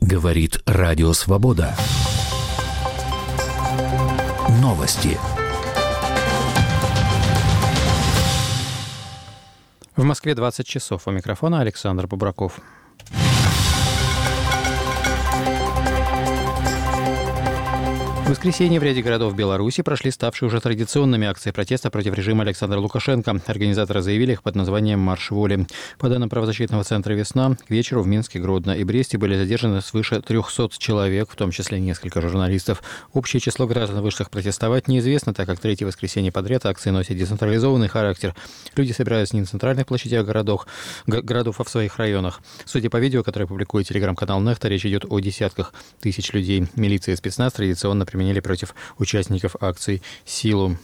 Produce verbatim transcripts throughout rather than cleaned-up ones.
Говорит Радио Свобода. Новости. В Москве двадцать часов. У микрофона Александр Бубраков. В воскресенье в ряде городов Беларуси прошли ставшие уже традиционными акции протеста против режима Александра Лукашенко. Организаторы заявили их под названием «Марш воли». По данным правозащитного центра «Весна», к вечеру в Минске, Гродно и Бресте были задержаны свыше трехсот человек, в том числе несколько журналистов. Общее число граждан, вышедших протестовать, неизвестно, так как третье воскресенье подряд акции носят децентрализованный характер. Люди собираются не на центральных площадях городов, городов, а в своих районах. Судя по видео, которое публикует телеграм-канал «Нехта», речь идет о десятках тысяч людей. Милиция и спецназ традиционно применили против участников акций силу.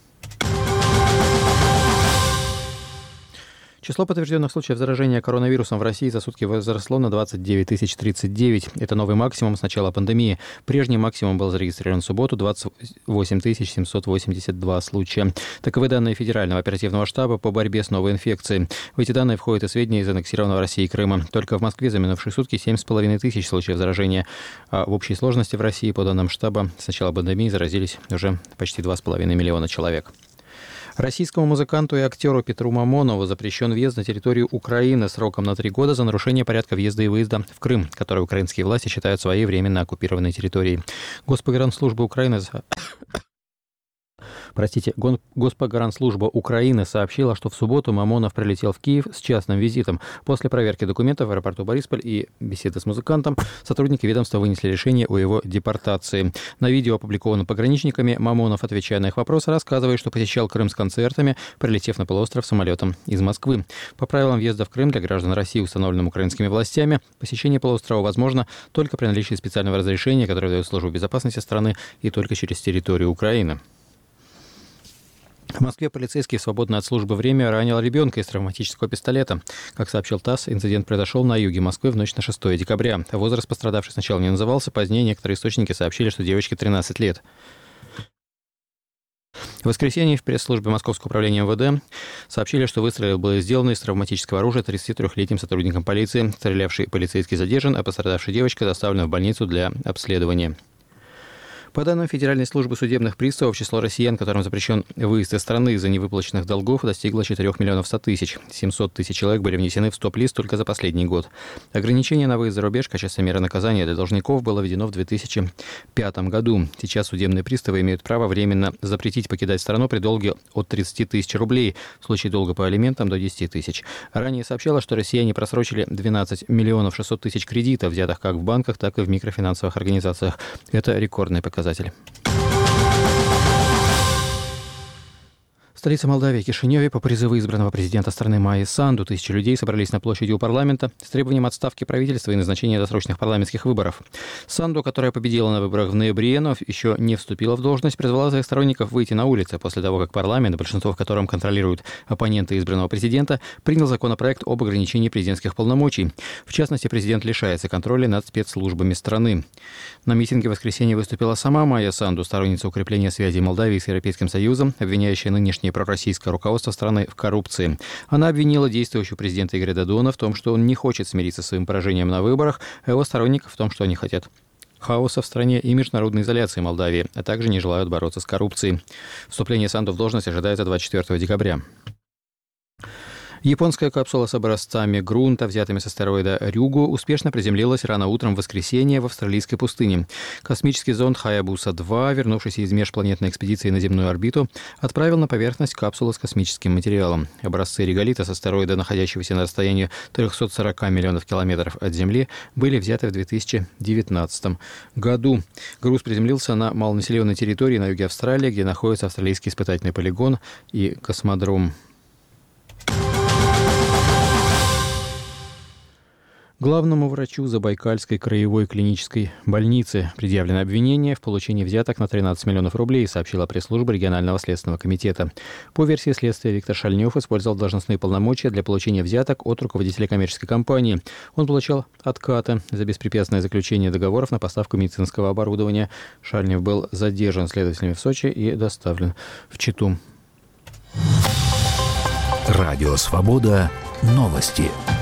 Число подтвержденных случаев заражения коронавирусом в России за сутки возросло на двадцать девять тысяч тридцать девять. Это новый максимум с начала пандемии. Прежний максимум был зарегистрирован в субботу — двадцать восемь тысяч семьсот восемьдесят два случая. Таковы данные Федерального оперативного штаба по борьбе с новой инфекцией. В эти данные входят и сведения из аннексированного Россией Крыма. Только в Москве за минувшие сутки семь с половиной тысяч случаев заражения. А в общей сложности в России, по данным штаба, с начала пандемии заразились уже почти два с половиной миллиона человек. Российскому музыканту и актеру Петру Мамонову запрещен въезд на территорию Украины сроком на три года за нарушение порядка въезда и выезда в Крым, который украинские власти считают своей временно оккупированной территорией. Госпогранслужба Украины... Простите, Госпогранслужба Украины сообщила, что в субботу Мамонов прилетел в Киев с частным визитом. После проверки документов в аэропорту Борисполь и беседы с музыкантом сотрудники ведомства вынесли решение о его депортации. На видео, опубликованном пограничниками, Мамонов, отвечая на их вопросы, рассказывает, что посещал Крым с концертами, прилетев на полуостров самолетом из Москвы. По правилам въезда в Крым для граждан России, установленным украинскими властями, посещение полуострова возможно только при наличии специального разрешения, которое дает служба безопасности страны, и только через территорию Украины. В Москве полицейский в свободное от службы время ранил ребенка из травматического пистолета. Как сообщил ТАСС, инцидент произошел на юге Москвы в ночь на шестое декабря. Возраст пострадавшей сначала не назывался, позднее некоторые источники сообщили, что девочке тринадцать лет. В воскресенье в пресс-службе Московского управления эм вэ дэ сообщили, что выстрел был сделан из травматического оружия тридцатитрёхлетним сотрудником полиции. Стрелявший полицейский задержан, а пострадавшая девочка доставлена в больницу для обследования. По данным Федеральной службы судебных приставов, число россиян, которым запрещен выезд из страны из-за невыплаченных долгов, достигло четырёх миллионов ста тысяч. семьсот тысяч человек были внесены в стоп-лист только за последний год. Ограничение на выезд за рубеж в качестве меры наказания для должников было введено в две тысячи пятом году. Сейчас судебные приставы имеют право временно запретить покидать страну при долге от тридцати тысяч рублей, в случае долга по алиментам до десяти тысяч. Ранее сообщалось, что россияне просрочили двенадцать миллионов шестьсот тысяч кредитов, взятых как в банках, так и в микрофинансовых организациях. Это рекордный показатель. В столице Молдавии, Кишиневе, по призыву избранного президента страны Майи Санду тысячи людей собрались на площади у парламента с требованием отставки правительства и назначения досрочных парламентских выборов. Санду, которая победила на выборах в ноябре, но еще не вступила в должность, призвала своих сторонников выйти на улицы после того, как парламент, большинство в котором контролируют оппоненты избранного президента, принял законопроект об ограничении президентских полномочий. В частности, президент лишается контроля над спецслужбами страны. На митинге в воскресенье выступила сама Майя Санду, сторонница укрепления связей Молдавии с Европейским Союзом, обвиняющая нынешнее пророссийское руководство страны в коррупции. Она обвинила действующего президента Игоря Додона в том, что он не хочет смириться с своим поражением на выборах, а его сторонников в том, что они хотят хаоса в стране и международной изоляции Молдавии, а также не желают бороться с коррупцией. Вступление Санду в должность ожидается двадцать четвёртого декабря. Японская капсула с образцами грунта, взятыми с астероида Рюгу, успешно приземлилась рано утром в воскресенье в австралийской пустыне. Космический зонд Хаябуса два, вернувшийся из межпланетной экспедиции на земную орбиту, отправил на поверхность капсулу с космическим материалом. Образцы реголита с астероида, находящегося на расстоянии трехсот сорока миллионов километров от Земли, были взяты в две тысячи девятнадцатом году. Груз приземлился на малонаселенной территории на юге Австралии, где находится австралийский испытательный полигон и космодром. Главному врачу Забайкальской краевой клинической больницы предъявлено обвинение в получении взяток на тринадцать миллионов рублей, сообщила пресс-служба регионального следственного комитета. По версии следствия, Виктор Шальнев использовал должностные полномочия для получения взяток от руководителя коммерческой компании. Он получал откаты за беспрепятственное заключение договоров на поставку медицинского оборудования. Шальнев был задержан следователями в Сочи и доставлен в Читу. Радио «Свобода». Новости.